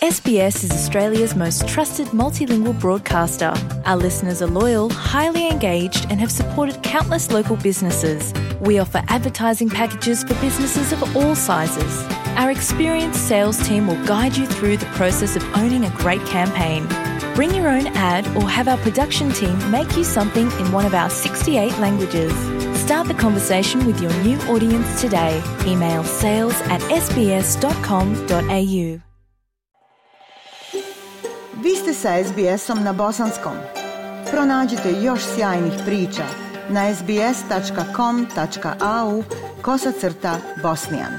SBS is Australia's most trusted multilingual broadcaster. Our listeners are loyal, highly engaged and have supported countless local businesses. We offer advertising packages for businesses of all sizes. Our experienced sales team will guide you through the process of owning a great campaign. Bring your own ad or have our production team make you something in one of our 68 languages. Start the conversation with your new audience today. Email sales@sbs.com.au. Vi ste sa SBS-om na bosanskom. Pronađite još sjajnih priča na sbs.com.au/bosnijan.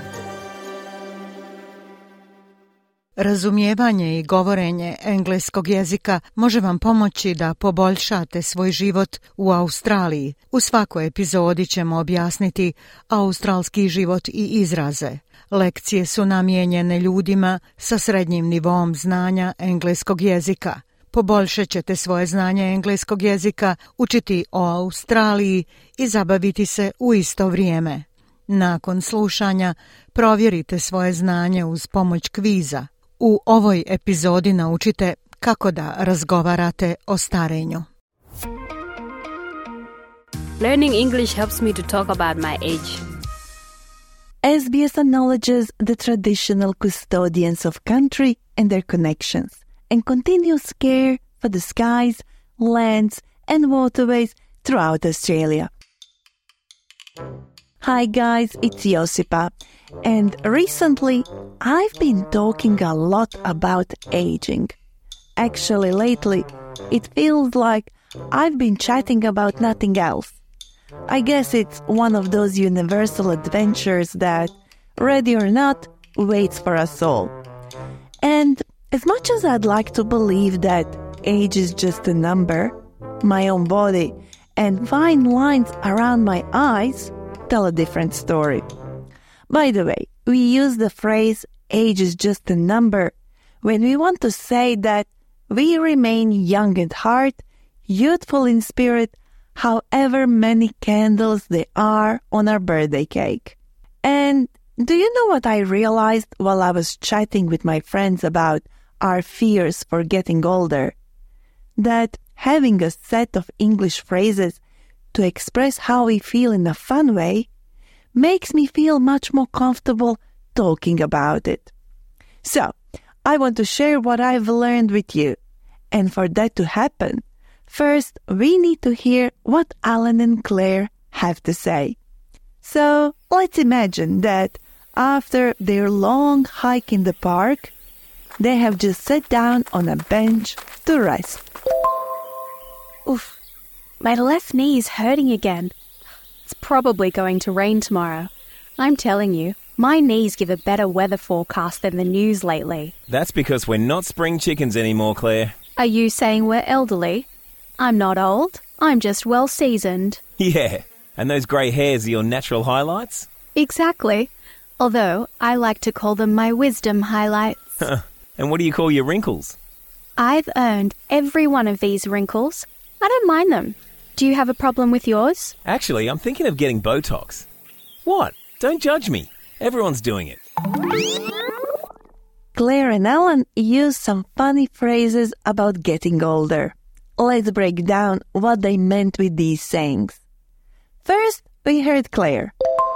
Razumijevanje i govorenje engleskog jezika može vam pomoći da poboljšate svoj život u Australiji. U svakoj epizodi ćemo objasniti australski život i izraze. Lekcije su namijenjene ljudima sa srednjim nivom znanja engleskog jezika. Poboljšat ćete svoje znanje engleskog jezika, učiti o Australiji i zabaviti se u isto vrijeme. Nakon slušanja provjerite svoje znanje uz pomoć kviza. U ovoj epizodi naučite kako da razgovarate o starenju. Learning English helps me to talk about my age. SBS acknowledges the traditional custodians of country and their connections and continues care for the skies, lands and waterways throughout Australia. Hi guys, it's Josipa, and recently I've been talking a lot about aging. Actually, lately it feels like I've been chatting about nothing else. I guess it's one of those universal adventures that, ready or not, waits for us all. And as much as I'd like to believe that age is just a number, my own body and fine lines around my eyes tell a different story. By the way, we use the phrase age is just a number when we want to say that we remain young at heart, youthful in spirit, however many candles there are on our birthday cake. And do you know what I realized while I was chatting with my friends about our fears for getting older? That having a set of English phrases to express how we feel in a fun way makes me feel much more comfortable talking about it. So, I want to share what I've learned with you. And for that to happen, first, we need to hear what Alan and Claire have to say. So, let's imagine that after their long hike in the park, they have just sat down on a bench to rest. Oof, my left knee is hurting again. It's probably going to rain tomorrow. I'm telling you, my knees give a better weather forecast than the news lately. That's because we're not spring chickens anymore, Claire. Are you saying we're elderly? I'm not old. I'm just well-seasoned. Yeah, and those grey hairs are your natural highlights? Exactly. Although I like to call them my wisdom highlights. And what do you call your wrinkles? I've earned every one of these wrinkles. I don't mind them. Do you have a problem with yours? Actually, I'm thinking of getting Botox. What? Don't judge me. Everyone's doing it. Claire and Alan use some funny phrases about getting older. Let's break down what they meant with these sayings. First, we heard Claire.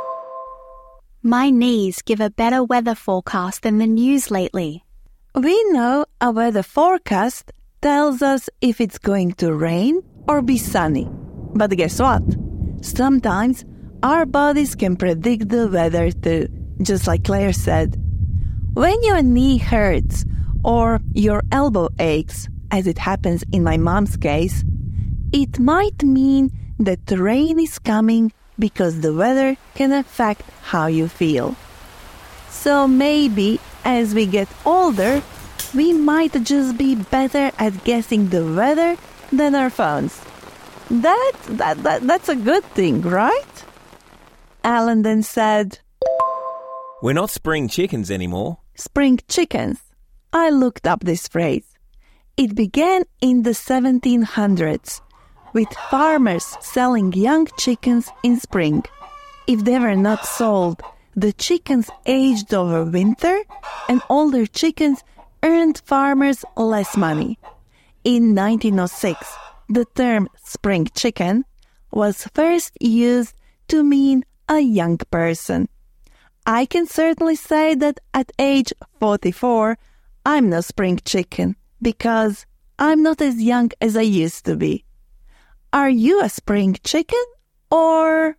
My knees give a better weather forecast than the news lately. We know a weather forecast tells us if it's going to rain or be sunny. But guess what? Sometimes our bodies can predict the weather too, just like Claire said. When your knee hurts or your elbow aches, as it happens in my mom's case, it might mean that the rain is coming because the weather can affect how you feel. So maybe as we get older, we might just be better at guessing the weather than our phones. That's a good thing, right? Alan then said, We're not spring chickens anymore. Spring chickens. I looked up this phrase. It began in the 1700s with farmers selling young chickens in spring. If they were not sold, the chickens aged over winter and older chickens earned farmers less money. In 1906, the term spring chicken was first used to mean a young person. I can certainly say that at age 44, I'm no spring chicken because I'm not as young as I used to be. Are you a spring chicken or...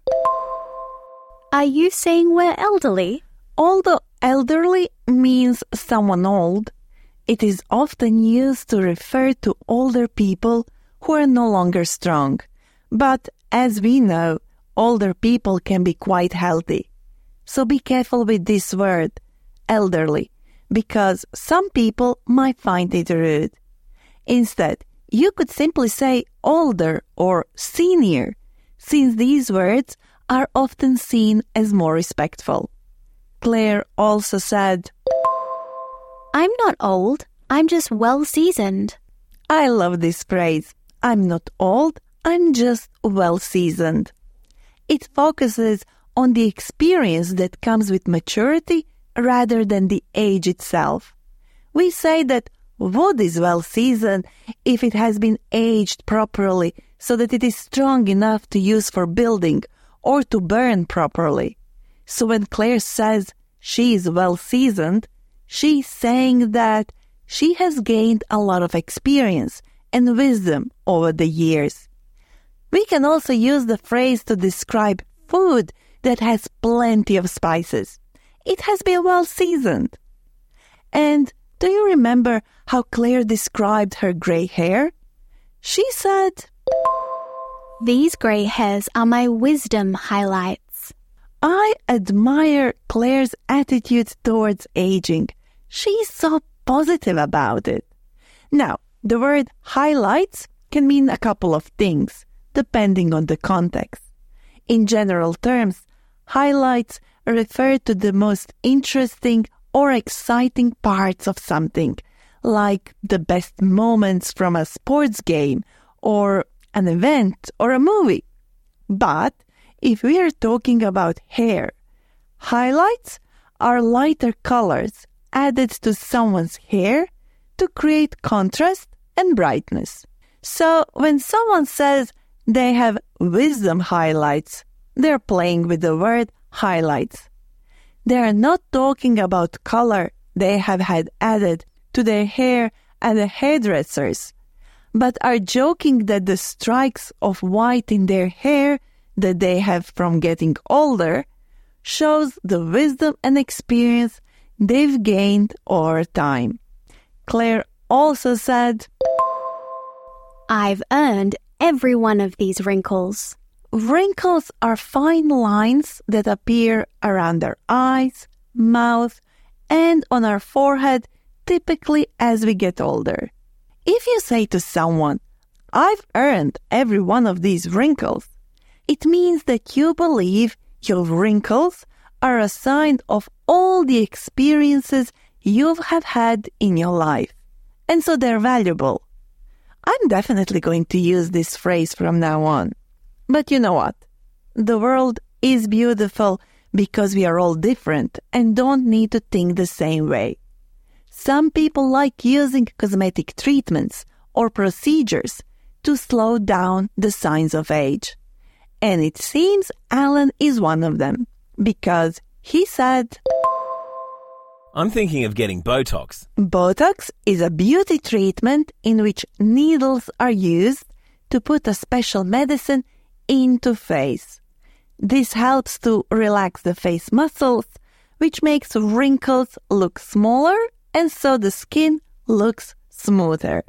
Are you saying we're elderly? Although elderly means someone old, it is often used to refer to older people who are no longer strong. But as we know, older people can be quite healthy. So be careful with this word, elderly, because some people might find it rude. Instead, you could simply say older or senior, since these words are often seen as more respectful. Claire also said, I'm not old, I'm just well-seasoned. I love this phrase. I'm not old, I'm just well-seasoned. It focuses on the experience that comes with maturity rather than the age itself. We say that wood is well-seasoned if it has been aged properly so that it is strong enough to use for building or to burn properly. So when Claire says she is well-seasoned, she's saying that she has gained a lot of experience and wisdom over the years. We can also use the phrase to describe food that has plenty of spices. It has been well-seasoned. And do you remember how Claire described her gray hair? She said, These grey hairs are my wisdom highlights. I admire Claire's attitude towards aging. She's so positive about it. Now, the word highlights can mean a couple of things, depending on the context. In general terms, highlights refer to the most interesting or exciting parts of something, like the best moments from a sports game or an event or a movie. But if we are talking about hair, highlights are lighter colors added to someone's hair to create contrast and brightness. So when someone says they have wisdom highlights, they're playing with the word highlights. They are not talking about color they have had added to their hair at the hairdressers, but are joking that the strikes of white in their hair that they have from getting older shows the wisdom and experience they've gained over time. Claire also said, I've earned every one of these wrinkles. Wrinkles are fine lines that appear around our eyes, mouth, and on our forehead, typically as we get older. If you say to someone, I've earned every one of these wrinkles, it means that you believe your wrinkles are a sign of all the experiences you have had in your life, and so they're valuable. I'm definitely going to use this phrase from now on. But you know what? The world is beautiful because we are all different and don't need to think the same way. Some people like using cosmetic treatments or procedures to slow down the signs of age. And it seems Alan is one of them because he said, I'm thinking of getting Botox. Botox is a beauty treatment in which needles are used to put a special medicine into face. This helps to relax the face muscles, which makes wrinkles look smaller and so the skin looks smoother.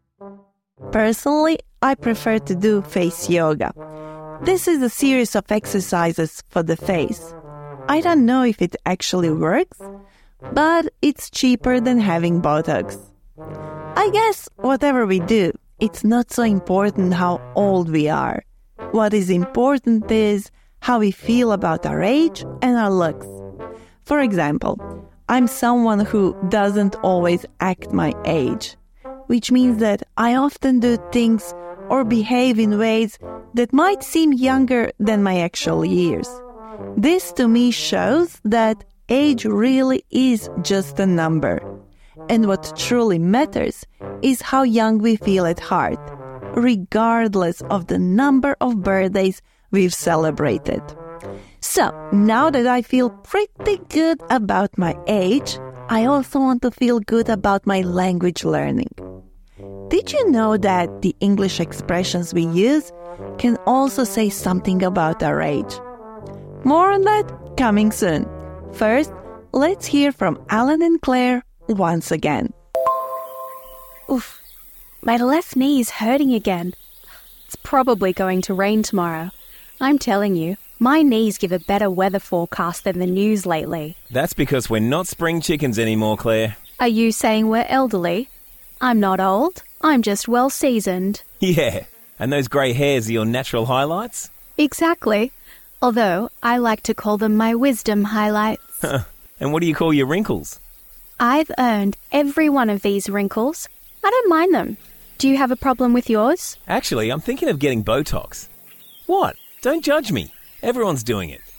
Personally, I prefer to do face yoga. This is a series of exercises for the face. I don't know if it actually works, but it's cheaper than having Botox. I guess whatever we do, it's not so important how old we are. What is important is how we feel about our age and our looks. For example, I'm someone who doesn't always act my age, which means that I often do things or behave in ways that might seem younger than my actual years. This to me shows that age really is just a number. And what truly matters is how young we feel at heart, regardless of the number of birthdays we've celebrated. So, now that I feel pretty good about my age, I also want to feel good about my language learning. Did you know that the English expressions we use can also say something about our age? More on that coming soon. First, let's hear from Alan and Claire once again. Oof, my left knee is hurting again. It's probably going to rain tomorrow. I'm telling you, my knees give a better weather forecast than the news lately. That's because we're not spring chickens anymore, Claire. Are you saying we're elderly? I'm not old. I'm just well seasoned. Yeah, and those grey hairs are your natural highlights? Exactly. Although I like to call them my wisdom highlights. And what do you call your wrinkles? I've earned every one of these wrinkles. I don't mind them. Do you have a problem with yours? Actually, I'm thinking of getting Botox. What? Don't judge me. Everyone's doing it.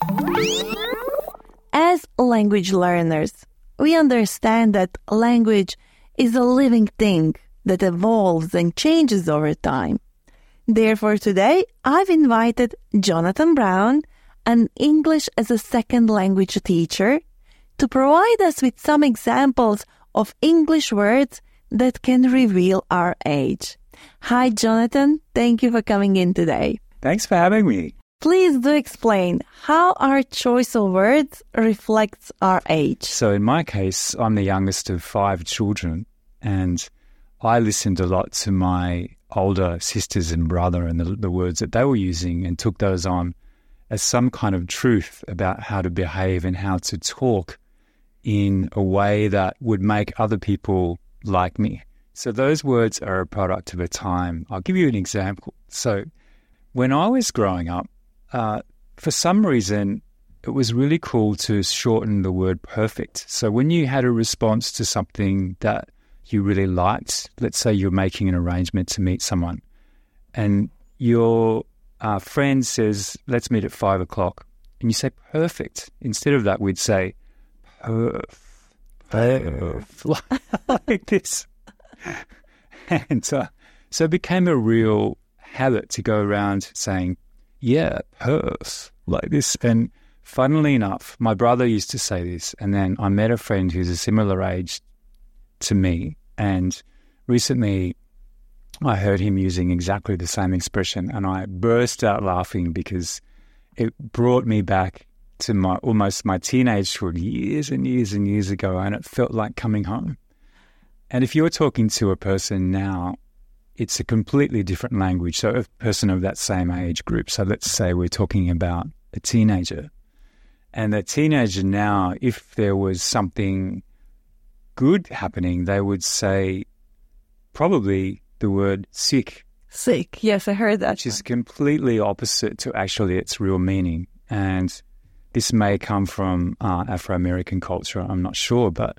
As language learners, we understand that language is a living thing that evolves and changes over time. Therefore, today, I've invited Jonathan Brown, an English as a second language teacher, to provide us with some examples of English words that can reveal our age. Hi, Jonathan. Thank you for coming in today. Thanks for having me. Please do explain how our choice of words reflects our age. So in my case, I'm the youngest of 5 children, and I listened a lot to my older sisters and brother and the words that they were using and took those on as some kind of truth about how to behave and how to talk in a way that would make other people like me. So those words are a product of a time. I'll give you an example. So when I was growing up, for some reason, it was really cool to shorten the word perfect. So when you had a response to something that you really liked, let's say you're making an arrangement to meet someone, and your friend says, let's meet at 5 o'clock, and you say perfect. Instead of that, we'd say perf, like this. And so it became a real habit to go around saying, yeah, perf, like this. And funnily enough, my brother used to say this, and then I met a friend who's a similar age to me, and recently I heard him using exactly the same expression, and I burst out laughing because it brought me back to my teenagehood years and years and years ago, and it felt like coming home. And if you're talking to a person now, it's a completely different language. So a person of that same age group. So let's say we're talking about a teenager. And the teenager now, if there was something good happening, they would say probably the word sick. Sick, yes, I heard that. Which is completely opposite to actually its real meaning. And this may come from Afro-American culture, I'm not sure, but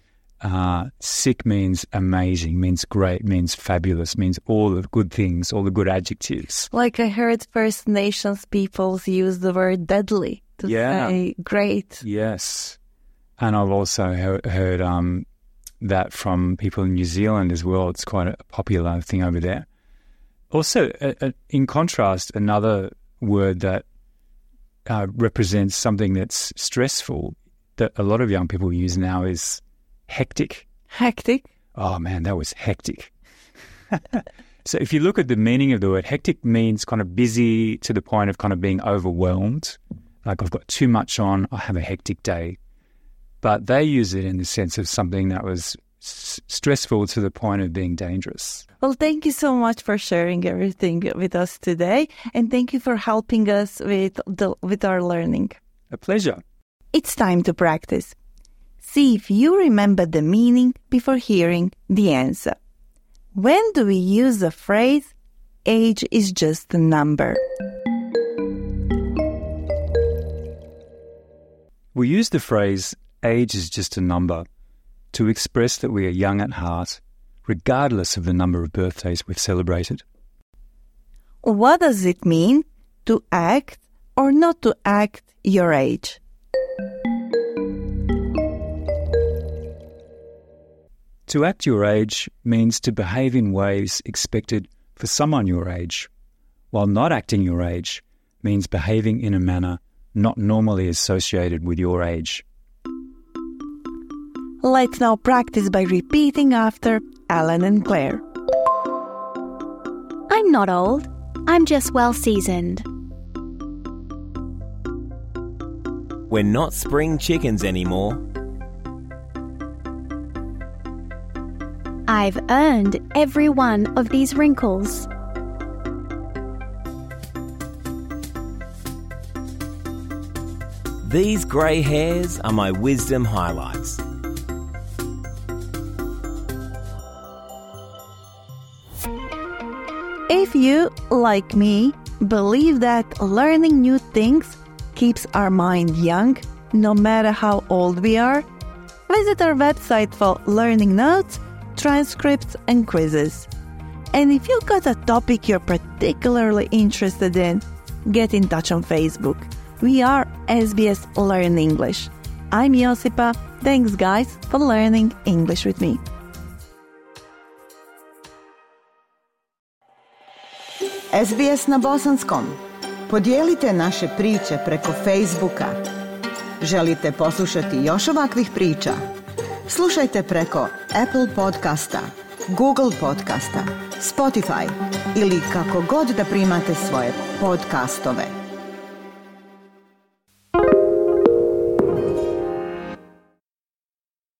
sick means amazing, means great, means fabulous, means all the good things, all the good adjectives. Like I heard First Nations peoples use the word deadly to say great. Yes. And I've also heard that from people in New Zealand as well. It's quite a popular thing over there. Also, in contrast, another word that represents something that's stressful that a lot of young people use now is hectic. Hectic? Oh, man, that was hectic. So if you look at the meaning of the word, hectic means kind of busy to the point of kind of being overwhelmed. Like I've got too much on, I have a hectic day. But they use it in the sense of something that was stressful to the point of being dangerous. Well, thank you so much for sharing everything with us today. And thank you for helping us with our learning. A pleasure. It's time to practice. See if you remember the meaning before hearing the answer. When do we use the phrase, age is just a number? We use the phrase, age is just a number, to express that we are young at heart, regardless of the number of birthdays we've celebrated. What does it mean to act or not to act your age? To act your age means to behave in ways expected for someone your age, while not acting your age means behaving in a manner not normally associated with your age. Let's now practice by repeating after Alan and Claire. I'm not old. I'm just well-seasoned. We're not spring chickens anymore. I've earned every one of these wrinkles. These grey hairs are my wisdom highlights. If you, like me, believe that learning new things keeps our mind young, no matter how old we are, visit our website for learning notes, transcripts, and quizzes. And if you've got a topic you're particularly interested in, get in touch on Facebook. We are SBS Learn English. I'm Josipa. Thanks, guys, for learning English with me. SBS na bosanskom. Podijelite naše priče preko Facebooka. Želite poslušati još ovakvih priča? Slušajte preko Apple Podcasta, Google Podcasta, Spotify ili kako god da primate svoje podcastove.